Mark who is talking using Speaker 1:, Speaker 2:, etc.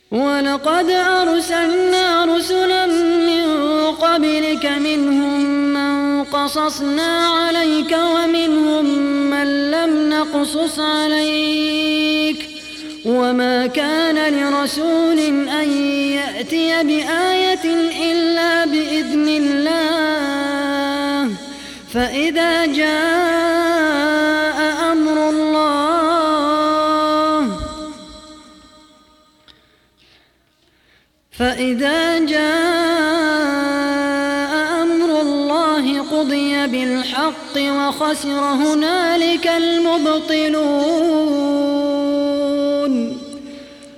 Speaker 1: ولقد أرسلنا رسلا من قبلك منهم من قصصنا عليك ومنهم من لم نقصص عليك وما كان لرسول أن يأتي بآية إلا بإذن الله فإذا جاء أمر الله قضي بالحق وخسر هنالك المبطلون.